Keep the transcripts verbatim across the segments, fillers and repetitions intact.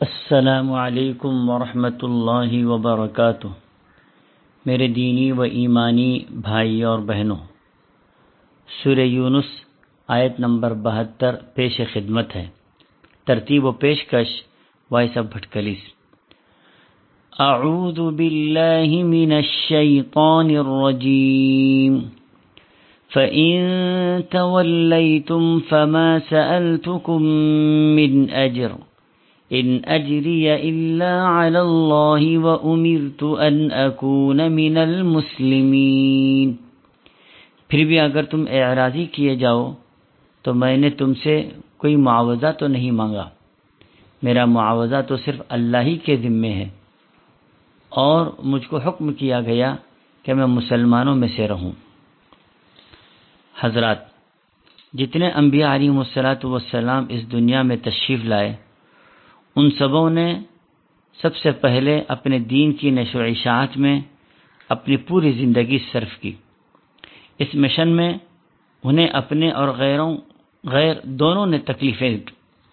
السلام علیکم ورحمۃ اللہ وبرکاتہ۔ میرے دینی و ایمانی بھائی اور بہنوں، سورہ یونس آیت نمبر بہتر پیش خدمت ہے۔ ترتیب و پیشکش وائس آف بھٹکلیس۔ اعوذ باللہ من الشیطان الرجیم۔ فَإِن تَوَلَّيْتُمْ فَمَا سَأَلْتُكُم مِّنْ أَجْرٍ إِنْ أَجْرِيَ إِلَّا عَلَى اللَّهِ وَأُمِرْتُ أَنْ أَكُونَ مِنَ الْمُسْلِمِينَ۔ پھر بھی اگر تم اعراضی کیے جاؤ تو میں نے تم سے کوئی معاوضہ تو نہیں مانگا، میرا معاوضہ تو صرف اللہ ہی کے ذمے ہے، اور مجھ کو حکم کیا گیا کہ میں مسلمانوں میں سے رہوں۔ حضرات، جتنے انبیاء علیہم الصلاۃ والسلام اس دنیا میں تشریف لائے، ان سبوں نے سب سے پہلے اپنے دین کی نشر و اشاعت میں اپنی پوری زندگی صرف کی۔ اس مشن میں انہیں اپنے اور غیروں غیر دونوں نے تکلیفیں دی،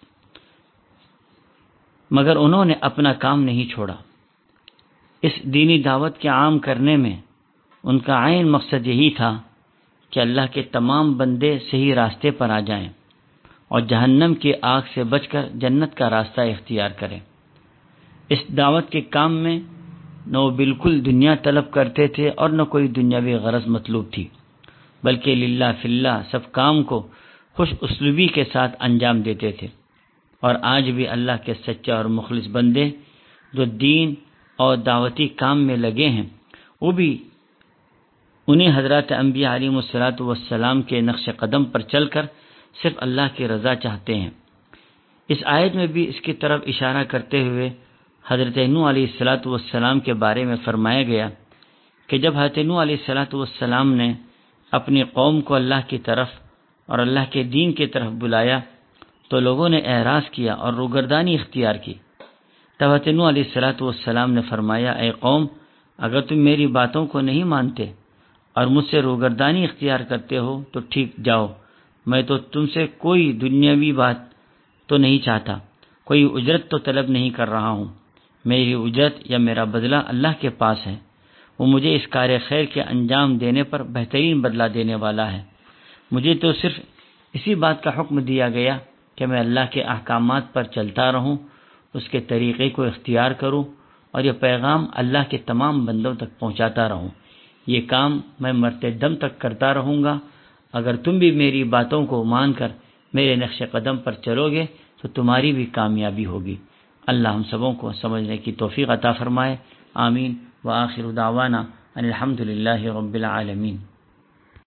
مگر انہوں نے اپنا کام نہیں چھوڑا۔ اس دینی دعوت کے عام کرنے میں ان کا عین مقصد یہی تھا کہ اللہ کے تمام بندے صحیح راستے پر آ جائیں اور جہنم کی آگ سے بچ کر جنت کا راستہ اختیار کریں۔ اس دعوت کے کام میں نہ وہ بالکل دنیا طلب کرتے تھے اور نہ کوئی دنیاوی غرض مطلوب تھی، بلکہ للہ فی اللہ سب کام کو خوش اسلوبی کے ساتھ انجام دیتے تھے۔ اور آج بھی اللہ کے سچے اور مخلص بندے جو دین اور دعوتی کام میں لگے ہیں، وہ بھی انہیں حضرات انبیاء علیہم الصلاۃ والسلام کے نقش قدم پر چل کر صرف اللہ کی رضا چاہتے ہیں۔ اس آیت میں بھی اس کی طرف اشارہ کرتے ہوئے حضرت نوح علیہ الصلاۃ والسلام کے بارے میں فرمایا گیا کہ جب حضرت نوح علیہ الصلاۃ والسلام نے اپنی قوم کو اللہ کی طرف اور اللہ کے دین کی طرف بلایا تو لوگوں نے اعراض کیا اور روگردانی اختیار کی۔ تب حضرت نوح علیہ الصلاۃ والسلام نے فرمایا، اے قوم، اگر تم میری باتوں کو نہیں مانتے اور مجھ سے روگردانی اختیار کرتے ہو تو ٹھیک، جاؤ، میں تو تم سے کوئی دنیاوی بات تو نہیں چاہتا، کوئی اجرت تو طلب نہیں کر رہا ہوں۔ میری اجرت یا میرا بدلہ اللہ کے پاس ہے، وہ مجھے اس کار خیر کے انجام دینے پر بہترین بدلہ دینے والا ہے۔ مجھے تو صرف اسی بات کا حکم دیا گیا کہ میں اللہ کے احکامات پر چلتا رہوں، اس کے طریقے کو اختیار کروں اور یہ پیغام اللہ کے تمام بندوں تک پہنچاتا رہوں۔ یہ کام میں مرتے دم تک کرتا رہوں گا۔ اگر تم بھی میری باتوں کو مان کر میرے نقش قدم پر چلو گے تو تمہاری بھی کامیابی ہوگی۔ اللہ ہم سبوں کو سمجھنے کی توفیق عطا فرمائے۔ آمین۔ وآخر دعوانا ان الحمد للہ رب العالمین۔